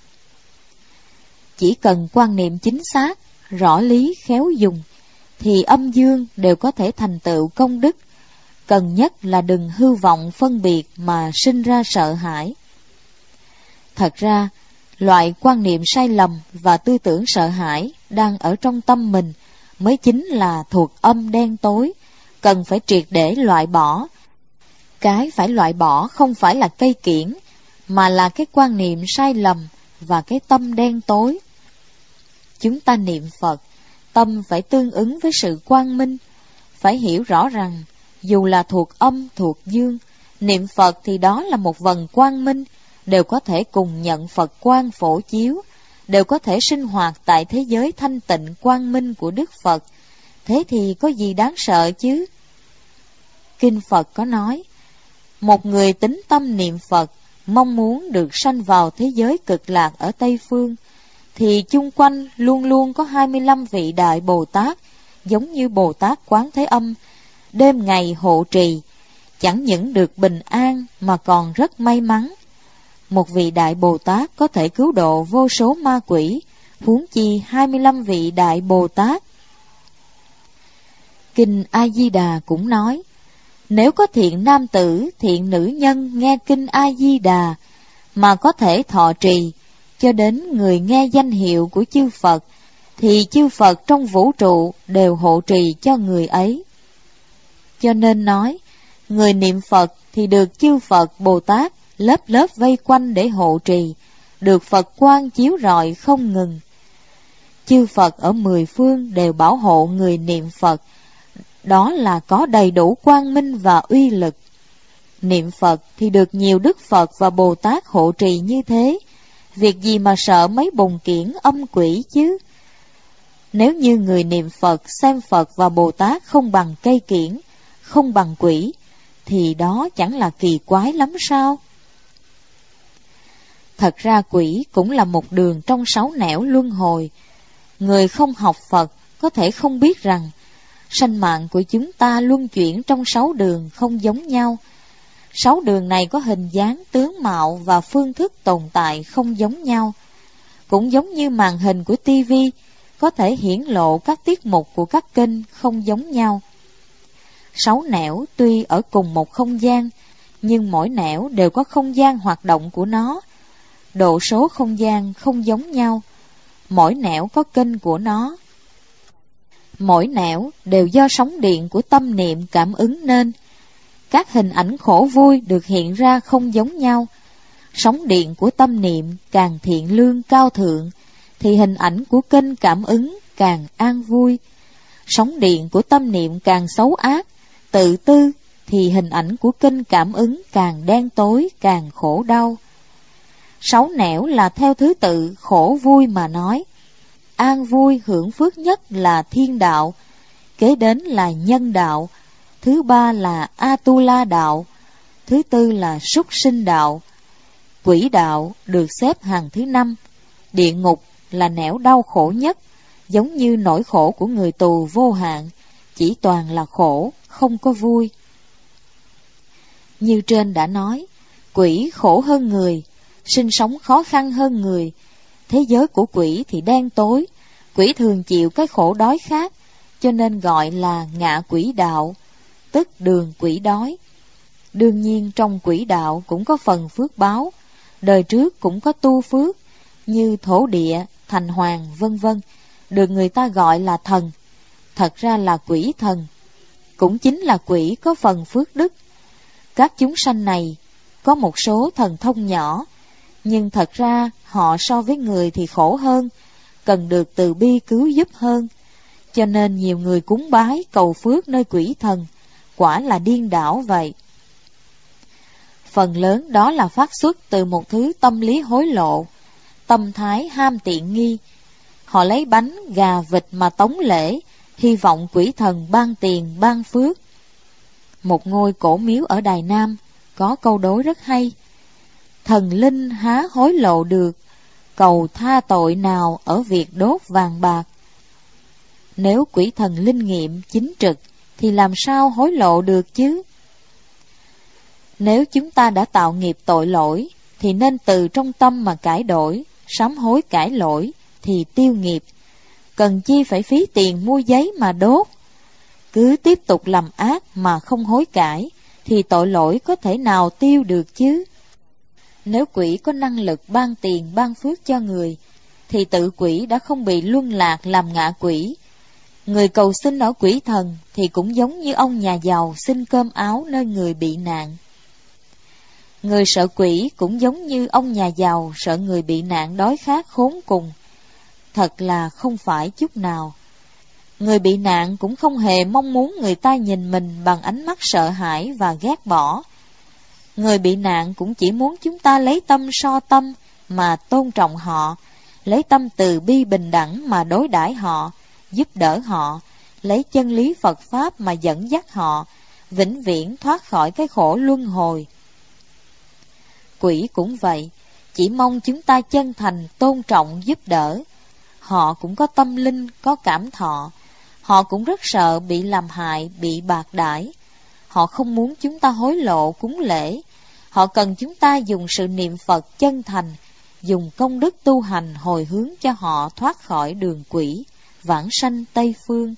Chỉ cần quan niệm chính xác, rõ lý khéo dùng, thì âm dương đều có thể thành tựu công đức. Cần nhất là đừng hư vọng phân biệt mà sinh ra sợ hãi. Thật ra, loại quan niệm sai lầm và tư tưởng sợ hãi đang ở trong tâm mình mới chính là thuộc âm đen tối, cần phải triệt để loại bỏ. Cái phải loại bỏ không phải là cây kiển, mà là cái quan niệm sai lầm và cái tâm đen tối. Chúng ta niệm Phật, tâm phải tương ứng với sự quang minh. Phải hiểu rõ rằng, dù là thuộc âm, thuộc dương, niệm Phật thì đó là một vần quang minh, đều có thể cùng nhận Phật quang phổ chiếu, đều có thể sinh hoạt tại thế giới thanh tịnh quang minh của Đức Phật. Thế thì có gì đáng sợ chứ? Kinh Phật có nói, một người tín tâm niệm Phật, mong muốn được sanh vào thế giới cực lạc ở Tây Phương, thì chung quanh luôn luôn có 25 vị Đại Bồ Tát, giống như Bồ Tát Quán Thế Âm, đêm ngày hộ trì, chẳng những được bình an mà còn rất may mắn. Một vị Đại Bồ Tát có thể cứu độ vô số ma quỷ, huống chi 25 vị Đại Bồ Tát. Kinh A Di Đà cũng nói, nếu có thiện nam tử, thiện nữ nhân nghe kinh A Di Đà mà có thể thọ trì cho đến người nghe danh hiệu của chư Phật, thì chư Phật trong vũ trụ đều hộ trì cho người ấy. Cho nên nói, người niệm Phật thì được chư Phật Bồ Tát lớp lớp vây quanh để hộ trì, được Phật quang chiếu rọi không ngừng. Chư Phật ở 10 phương đều bảo hộ người niệm Phật, đó là có đầy đủ quang minh và uy lực. Niệm Phật thì được nhiều Đức Phật và Bồ Tát hộ trì như thế, việc gì mà sợ mấy bồn kiển âm quỷ chứ? Nếu như người niệm Phật xem Phật và Bồ Tát không bằng cây kiển, không bằng quỷ, thì đó chẳng là kỳ quái lắm sao? Thật ra quỷ cũng là một đường trong 6 nẻo luân hồi. Người không học Phật có thể không biết rằng sanh mạng của chúng ta luân chuyển trong 6 đường không giống nhau. 6 đường này có hình dáng, tướng mạo và phương thức tồn tại không giống nhau. Cũng giống như màn hình của TV có thể hiển lộ các tiết mục của các kênh không giống nhau. 6 nẻo tuy ở cùng một không gian, nhưng mỗi nẻo đều có không gian hoạt động của nó. Độ số không gian không giống nhau, mỗi nẻo có kênh của nó. Mỗi nẻo đều do sóng điện của tâm niệm cảm ứng nên. Các hình ảnh khổ vui được hiện ra không giống nhau. Sóng điện của tâm niệm càng thiện lương cao thượng, thì hình ảnh của kênh cảm ứng càng an vui. Sóng điện của tâm niệm càng xấu ác, tự tư, thì hình ảnh của kênh cảm ứng càng đen tối, càng khổ đau. 6 nẻo là theo thứ tự khổ vui mà nói. An vui hưởng phước nhất là thiên đạo, kế đến là nhân đạo, thứ ba là Atula đạo, thứ tư là súc sinh đạo. Quỷ đạo được xếp hàng thứ 5. Địa ngục là nẻo đau khổ nhất, giống như nỗi khổ của người tù vô hạn, chỉ toàn là khổ, không có vui. Như trên đã nói, quỷ khổ hơn người, sinh sống khó khăn hơn người. Thế giới của quỷ thì đen tối, quỷ thường chịu cái khổ đói khát, cho nên gọi là ngạ quỷ đạo, tức đường quỷ đói. Đương nhiên trong quỷ đạo cũng có phần phước báo, đời trước cũng có tu phước, như thổ địa, thành hoàng, vân vân, được người ta gọi là thần, thật ra là quỷ thần, cũng chính là quỷ có phần phước đức. Các chúng sanh này có một số thần thông nhỏ, nhưng thật ra họ so với người thì khổ hơn, cần được từ bi cứu giúp hơn, cho nên nhiều người cúng bái cầu phước nơi quỷ thần, quả là điên đảo vậy. Phần lớn đó là phát xuất từ một thứ tâm lý hối lộ, tâm thái ham tiện nghi. Họ lấy bánh, gà, vịt mà tống lễ, hy vọng quỷ thần ban tiền, ban phước. Một ngôi cổ miếu ở Đài Nam có câu đối rất hay: thần linh há hối lộ được, cầu tha tội nào ở việc đốt vàng bạc. Nếu quỷ thần linh nghiệm chính trực thì làm sao hối lộ được chứ? Nếu chúng ta đã tạo nghiệp tội lỗi thì nên từ trong tâm mà cải đổi, sám hối cải lỗi thì tiêu nghiệp. Cần chi phải phí tiền mua giấy mà đốt? Cứ tiếp tục làm ác mà không hối cải thì tội lỗi có thể nào tiêu được chứ? Nếu quỷ có năng lực ban tiền ban phước cho người thì tự quỷ đã không bị luân lạc làm ngạ quỷ. Người cầu xin ở quỷ thần thì cũng giống như ông nhà giàu xin cơm áo nơi người bị nạn. Người sợ quỷ cũng giống như ông nhà giàu sợ người bị nạn đói khát khốn cùng. Thật là không phải chút nào. Người bị nạn cũng không hề mong muốn người ta nhìn mình bằng ánh mắt sợ hãi và ghét bỏ. Người bị nạn cũng chỉ muốn chúng ta lấy tâm so tâm mà tôn trọng họ, lấy tâm từ bi bình đẳng mà đối đãi họ, giúp đỡ họ, lấy chân lý Phật Pháp mà dẫn dắt họ, vĩnh viễn thoát khỏi cái khổ luân hồi. Quỷ cũng vậy, chỉ mong chúng ta chân thành, tôn trọng, giúp đỡ. Họ cũng có tâm linh, có cảm thọ. Họ cũng rất sợ bị làm hại, bị bạc đãi. Họ không muốn chúng ta hối lộ, cúng lễ. Họ cần chúng ta dùng sự niệm Phật chân thành, dùng công đức tu hành hồi hướng cho họ thoát khỏi đường quỷ, vãng sanh Tây Phương.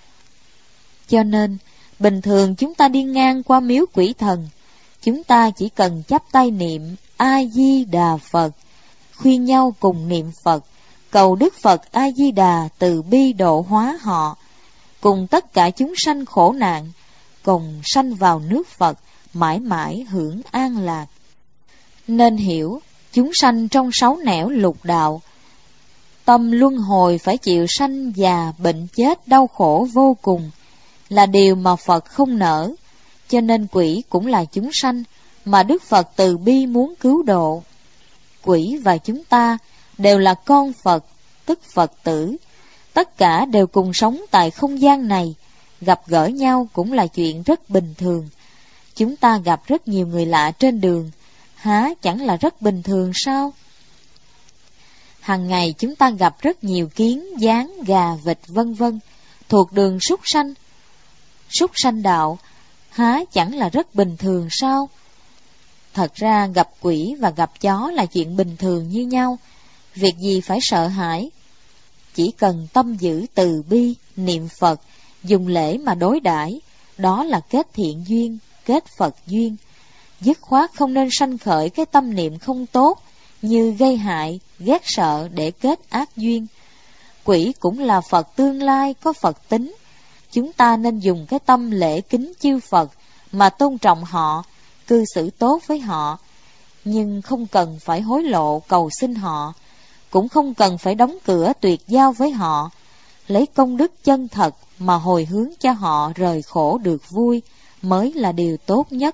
Cho nên, bình thường chúng ta đi ngang qua miếu quỷ thần, chúng ta chỉ cần chắp tay niệm A-di-đà Phật, khuyên nhau cùng niệm Phật, cầu Đức Phật A-di-đà từ bi độ hóa họ, cùng tất cả chúng sanh khổ nạn, cùng sanh vào nước Phật, mãi mãi hưởng an lạc. Nên hiểu, chúng sanh trong 6 nẻo lục đạo, tâm luân hồi phải chịu sanh già, bệnh chết, đau khổ vô cùng, là điều mà Phật không nỡ, cho nên quỷ cũng là chúng sanh mà Đức Phật từ bi muốn cứu độ. Quỷ và chúng ta đều là con Phật, tức Phật tử, tất cả đều cùng sống tại không gian này, gặp gỡ nhau cũng là chuyện rất bình thường. Chúng ta gặp rất nhiều người lạ trên đường, há chẳng là rất bình thường sao? Hàng ngày chúng ta gặp rất nhiều kiến, gián, gà, vịt vân vân thuộc đường súc sanh. Súc sanh đạo há chẳng là rất bình thường sao? Thật ra gặp quỷ và gặp chó là chuyện bình thường như nhau, việc gì phải sợ hãi. Chỉ cần tâm giữ từ bi, niệm Phật, dùng lễ mà đối đãi, đó là kết thiện duyên, kết Phật duyên. Dứt khoát không nên sanh khởi cái tâm niệm không tốt như gây hại, ghét sợ để kết ác duyên. Quỷ cũng là Phật tương lai, có Phật tính. Chúng ta nên dùng cái tâm lễ kính chư Phật mà tôn trọng họ, cư xử tốt với họ, nhưng không cần phải hối lộ cầu xin họ, cũng không cần phải đóng cửa tuyệt giao với họ. Lấy công đức chân thật mà hồi hướng cho họ rời khổ được vui mới là điều tốt nhất.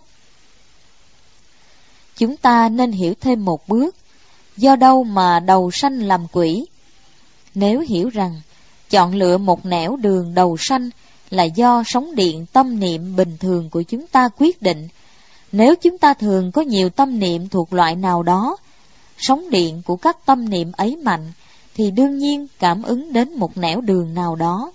Chúng ta nên hiểu thêm một bước, do đâu mà đầu sanh làm quỷ? Nếu hiểu rằng chọn lựa một nẻo đường đầu sanh là do sóng điện tâm niệm bình thường của chúng ta quyết định. Nếu chúng ta thường có nhiều tâm niệm thuộc loại nào đó, sóng điện của các tâm niệm ấy mạnh, thì đương nhiên cảm ứng đến một nẻo đường nào đó.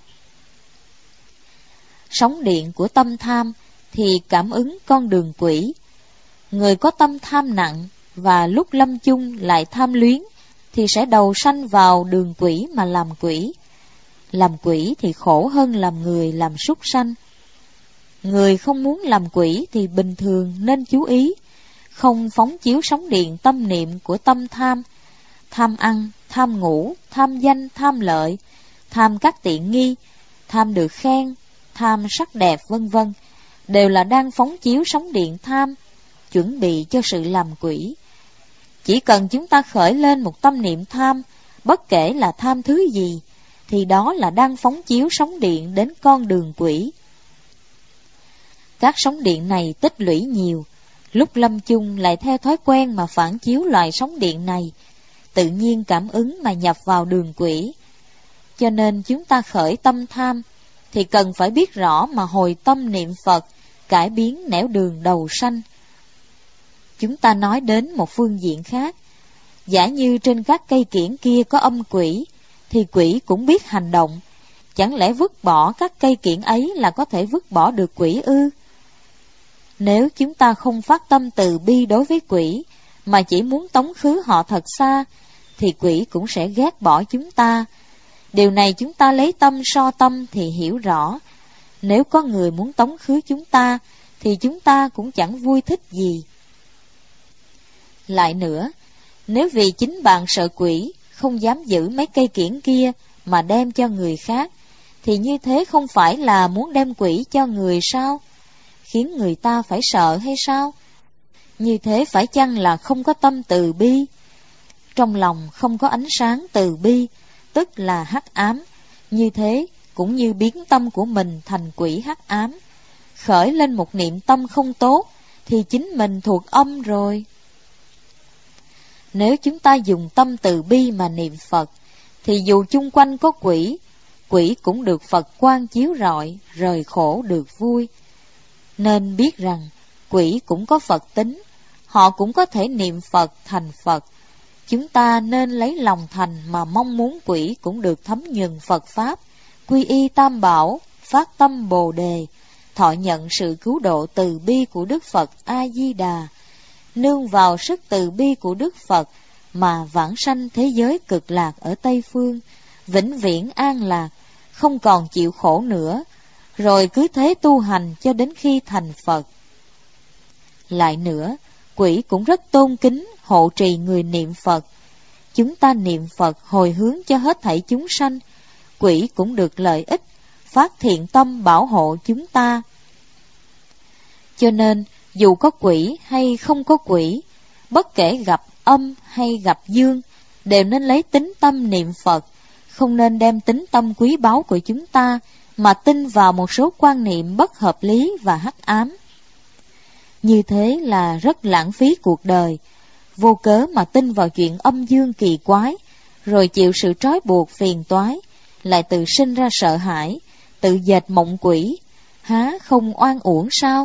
Sóng điện của tâm tham thì cảm ứng con đường quỷ. Người có tâm tham nặng và lúc lâm chung lại tham luyến thì sẽ đầu sanh vào đường quỷ mà làm quỷ. Làm quỷ thì khổ hơn làm người làm súc sanh. Người không muốn làm quỷ thì bình thường nên chú ý, không phóng chiếu sóng điện tâm niệm của tâm tham. Tham ăn, tham ngủ, tham danh, tham lợi, tham các tiện nghi, tham được khen, tham sắc đẹp vân vân, đều là đang phóng chiếu sóng điện tham, chuẩn bị cho sự làm quỷ. Chỉ cần chúng ta khởi lên một tâm niệm tham, bất kể là tham thứ gì, thì đó là đang phóng chiếu sóng điện đến con đường quỷ. Các sóng điện này tích lũy nhiều, lúc lâm chung lại theo thói quen mà phản chiếu loại sóng điện này, tự nhiên cảm ứng mà nhập vào đường quỷ. Cho nên chúng ta khởi tâm tham, thì cần phải biết rõ mà hồi tâm niệm Phật, cải biến nẻo đường đầu sanh. Chúng ta nói đến một phương diện khác, giả như trên các cây kiểng kia có âm quỷ, thì quỷ cũng biết hành động. Chẳng lẽ vứt bỏ các cây kiểng ấy là có thể vứt bỏ được quỷ ư? Nếu chúng ta không phát tâm từ bi đối với quỷ, mà chỉ muốn tống khứ họ thật xa, thì quỷ cũng sẽ ghét bỏ chúng ta. Điều này chúng ta lấy tâm so tâm thì hiểu rõ. Nếu có người muốn tống khứ chúng ta, thì chúng ta cũng chẳng vui thích gì. Lại nữa, nếu vì chính bạn sợ quỷ, không dám giữ mấy cây kiểng kia mà đem cho người khác, thì như thế không phải là muốn đem quỷ cho người sao? Khiến người ta phải sợ hay sao? Như thế phải chăng là không có tâm từ bi? Trong lòng không có ánh sáng từ bi, tức là hắc ám. Như thế cũng như biến tâm của mình thành quỷ hắc ám. Khởi lên một niệm tâm không tốt, thì chính mình thuộc âm rồi. Nếu chúng ta dùng tâm từ bi mà niệm Phật, thì dù chung quanh có quỷ, quỷ cũng được Phật quang chiếu rọi, rời khổ được vui. Nên biết rằng quỷ cũng có Phật tính, họ cũng có thể niệm Phật thành Phật. Chúng ta nên lấy lòng thành mà mong muốn quỷ cũng được thấm nhuần Phật Pháp, quy y Tam Bảo, phát tâm Bồ Đề, thọ nhận sự cứu độ từ bi của Đức Phật A-di-đà, nương vào sức từ bi của Đức Phật mà vãng sanh thế giới cực lạc ở Tây Phương, vĩnh viễn an lạc, không còn chịu khổ nữa, rồi cứ thế tu hành cho đến khi thành Phật. Lại nữa, quỷ cũng rất tôn kính, hộ trì người niệm Phật. Chúng ta niệm Phật hồi hướng cho hết thảy chúng sanh, quỷ cũng được lợi ích, phát thiện tâm bảo hộ chúng ta. Cho nên, dù có quỷ hay không có quỷ, bất kể gặp âm hay gặp dương, đều nên lấy tín tâm niệm Phật, không nên đem tín tâm quý báu của chúng ta mà tin vào một số quan niệm bất hợp lý và hắc ám. Như thế là rất lãng phí cuộc đời, vô cớ mà tin vào chuyện âm dương kỳ quái, rồi chịu sự trói buộc phiền toái, lại tự sinh ra sợ hãi, tự dệt mộng quỷ, há không oan uổng sao?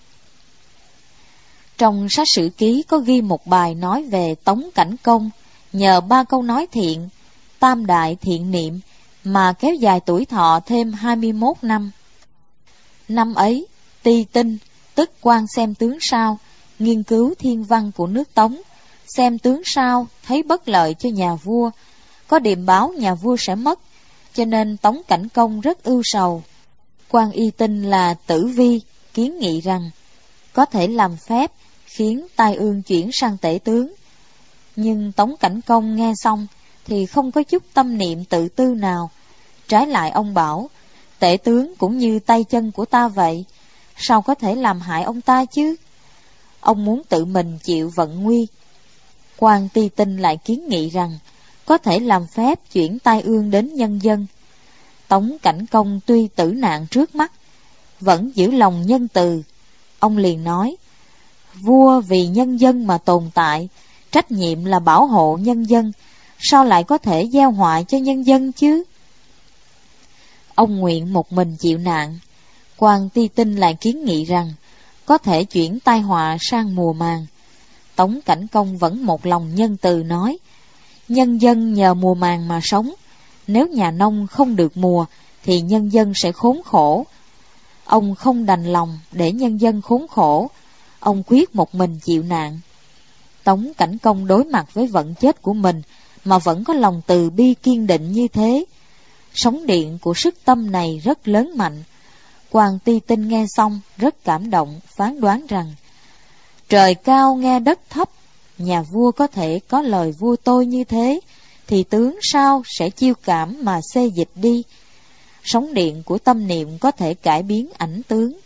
Trong sách Sử Ký có ghi một bài nói về Tống Cảnh Công, nhờ 3 câu nói thiện, tam đại thiện niệm mà kéo dài tuổi thọ thêm 21 năm. Năm ấy, Ti Tinh, tức quan xem tướng sao, nghiên cứu thiên văn của nước Tống, xem tướng sao thấy bất lợi cho nhà vua, có điềm báo nhà vua sẽ mất, cho nên Tống Cảnh Công rất ưu sầu. Quan Y Tinh là Tử Vi kiến nghị rằng có thể làm phép khiến tai ương chuyển sang tể tướng. Nhưng Tống Cảnh Công nghe xong thì không có chút tâm niệm tự tư nào. Trái lại ông bảo, tể tướng cũng như tay chân của ta vậy, sao có thể làm hại ông ta chứ? Ông muốn tự mình chịu vận nguy. Quan Ti Tinh lại kiến nghị rằng có thể làm phép chuyển tai ương đến nhân dân. Tống Cảnh Công tuy tử nạn trước mắt, vẫn giữ lòng nhân từ. Ông liền nói, vua vì nhân dân mà tồn tại, trách nhiệm là bảo hộ nhân dân, sao lại có thể gieo họa cho nhân dân chứ? Ông nguyện một mình chịu nạn. Quan Ti Tinh lại kiến nghị rằng có thể chuyển tai họa sang mùa màng. Tống Cảnh Công vẫn một lòng nhân từ nói, nhân dân nhờ mùa màng mà sống, nếu nhà nông không được mùa thì nhân dân sẽ khốn khổ. Ông không đành lòng để nhân dân khốn khổ, ông quyết một mình chịu nạn. Tống Cảnh Công đối mặt với vận chết của mình mà vẫn có lòng từ bi kiên định như thế. Sóng điện của sức tâm này rất lớn mạnh. Quan Ti Tinh nghe xong rất cảm động, phán đoán rằng trời cao nghe đất thấp, nhà vua có thể có lời vua tôi như thế, thì tướng sao sẽ chiêu cảm mà xê dịch đi. Sóng điện của tâm niệm có thể cải biến ảnh tướng.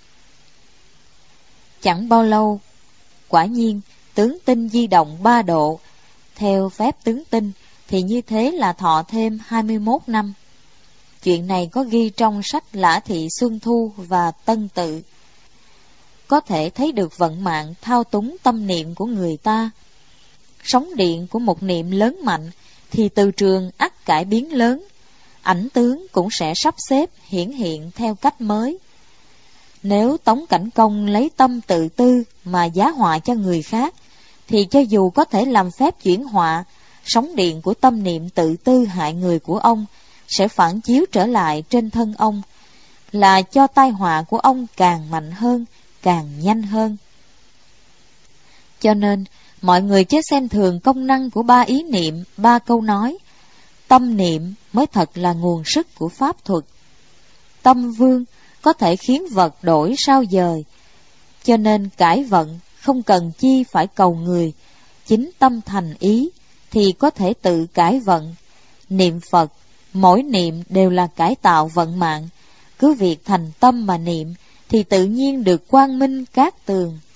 Chẳng bao lâu, quả nhiên tướng tinh di động 3 độ. Theo phép tướng tinh thì như thế là thọ thêm 21 năm. Chuyện này có ghi trong sách Lã Thị Xuân Thu và Tân Tự. Có thể thấy được vận mạng thao túng tâm niệm của người ta. Sóng điện của một niệm lớn mạnh thì từ trường ắt cải biến lớn, ảnh tướng cũng sẽ sắp xếp hiển hiện theo cách mới. Nếu Tống Cảnh Công lấy tâm tự tư mà giá họa cho người khác, thì cho dù có thể làm phép chuyển họa, sóng điện của tâm niệm tự tư hại người của ông sẽ phản chiếu trở lại trên thân ông, là cho tai họa của ông càng mạnh hơn, càng nhanh hơn. Cho nên, mọi người chớ xem thường công năng của 3 ý niệm, 3 câu nói. Tâm niệm mới thật là nguồn sức của pháp thuật. Tâm vương có thể khiến vật đổi sao dời. Cho nên cải vận không cần chi phải cầu người, chính tâm thành ý thì có thể tự cải vận. Niệm Phật, mỗi niệm đều là cải tạo vận mạng. Cứ việc thành tâm mà niệm thì tự nhiên được quang minh cát tường.